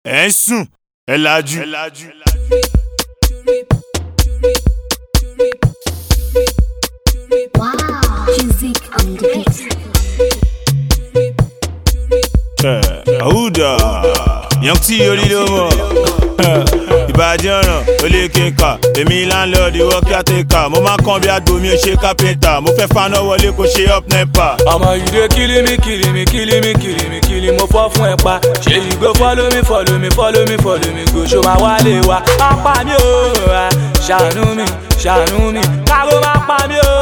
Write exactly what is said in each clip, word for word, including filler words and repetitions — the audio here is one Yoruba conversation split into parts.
ẹ̀ ń sùn ẹ̀ lajú. Wow, music on the beat. Àwùdà yan tí orí ló mọ̀ ìbàdí ọ̀ràn ó lè kéka èmi láńlọ́ọ̀dì ìwọ kí á tẹ̀ka mo máa kàn bí àgbo mi ò ṣe kápẹ́ntà mo fẹ́ faná wọlé kó ṣe up nepa. ọmọ you dey kill me kill me kill me kill me kill mo fọ́ fún ẹ pa ṣé you go follow me follow me follow me follow me go ṣó máa wálé wa máa pa mí o ṣàánú mi ṣàánú mi káàró máa pa mí o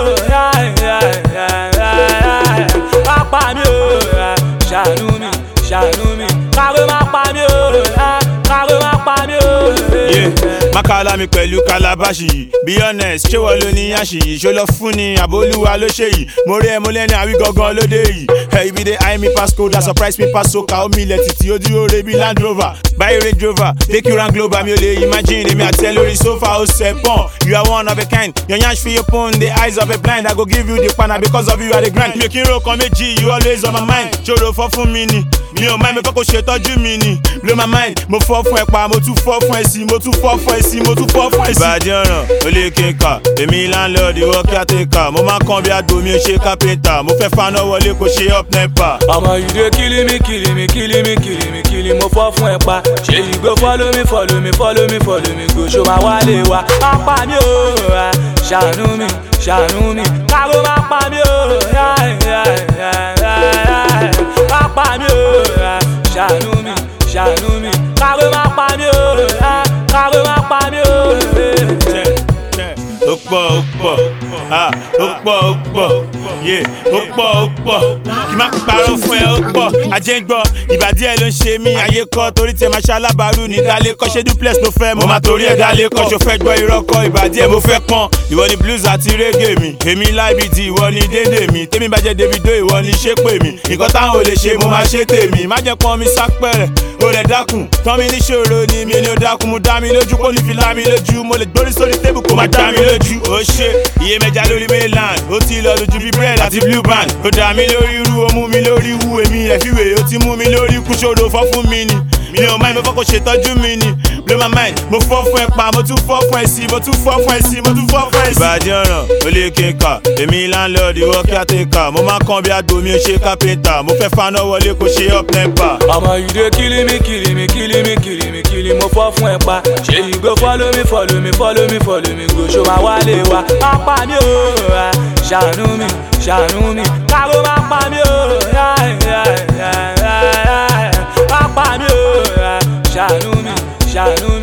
máa pa mí o ṣàánú mi ṣàánú mi káàró máa pa mí o káàró máa pa mí o. Mákàlá mi pẹ̀lú Kalabashi yìí be honest ṣé wọ́n ló ní àṣì yìí ṣó lọ fún ni àbólúwa ló ṣe yìí mo rí ẹ mo lẹ́ni àwí gangan lóde yìí ẹ ibi dé high me pass code and surprise me pass soka omi ilẹ̀ títí ó dúró re bí Land Rover buy Range Rover take you round global mi ò lè imagine èmi àti ẹ lórí sofa ó ṣe pọ́n you are one of a kind your yansh fi open the eyes of a blind I go give you the pana because of you are the grind mi ò kí n ro kan méjì you always on my mind ṣòro fọ́ fún mi ni mi ò mind mi kọ́kọ́ ṣètọ́jú mi ni blow my mind mo fọ́ fún ẹ pa mo tún fọ́ fún ẹ sí mo tún fọ́ fún ẹ sí mo tún fọ́ fún ẹ sí. ìbàdí ọ̀ràn ó lè kéka èmi láńlọ́ọ̀dì ìwọ kí á tẹ̀ka mo máa kàn bí àgbo mi ò ṣe kápẹ́ntà mo fẹ́ faná wọlé kó ṣe up nepa. ọmọ you dey kill me kill me kill me kill me kill mo fọ́ fún ẹ pa ṣé you go follow me follow me follow me follow me go ṣó máa wálé wa máa pa mí o ṣàánú mi ṣàánú mi káàró máa pa mí o máa pa mí o ṣàánú mi ṣàánú mi káàró máa pa mí o káàró máa pa mí o. ó pọ̀ ó pọ̀ ó pọ̀ ó pọ̀ yé ó pọ̀ ó pọ̀ kí má parọ́ fún ẹ ó pọ̀ ajé ń gbọ́ ìbàdí ẹ ló ń ṣe mí ayé kọ́ torí tiẹ̀ máa ṣe alábàárù ní dálé kọ́ ṣé duplex ló fẹ́ mo máa torí ẹ̀ dálé kọ́ ṣó fẹ́ gbọ́ irọ́ kọ́ ìbàdí ẹ mo fẹ́ pọ́n ìwọ ni blues àti reggae mi èmi láìbìdì ìwọ ni dédé mi tèmi bá jẹ́ Davido ìwọ ni ṣépè mi nǹkan táwọn ò lè ṣe mo máa ṣe tèmi má jẹ́ pọ́n mi sápẹ̀rẹ̀ ó lẹ̀ dákun tán mi níṣòro ni mi ni ó dákun mo dá mi lójú kó ní fi lá mi lójú mo lè gbórí sórí tébù kó má dá mi lójú ó ṣe iye mẹ́ja lórí mainland ó ti lọ lójú bí bread àti blue band ó dá mi lórí irú ó mú mi lórí wú èmi rẹ̀ fíwèé ó ti mú mi lórí kú ṣòro fọ́ fún mi ni mi ò mind mo fọ́ kó ṣètọ́jú mi ni blow my mind mo fọ́ fún ẹ pa mo tún fọ́ fún ẹ sí mo tún fọ́ fún ẹ sí mo tún fọ́ fún ẹ sí. ìbàdí ọ̀ràn ó lè kéka èmi láńlọ́ọ̀dì ìwọ kí á tẹ̀ka mo máa kàn bí àgbo mi ò ṣe kápẹ́ntà mo fẹ́ faná wọlé kó ṣe up nepa. ọmọ you dey kill me kill me kill me kill me kill mo fọ́ fún ẹ pa ṣé you go follow me follow me follow me follow me go ṣó máa wálé wa máa pa mí o ṣàánú mi ṣàánú mi káàró máa pa mí o máa pa mí o ṣàánú mi ṣàánú mi.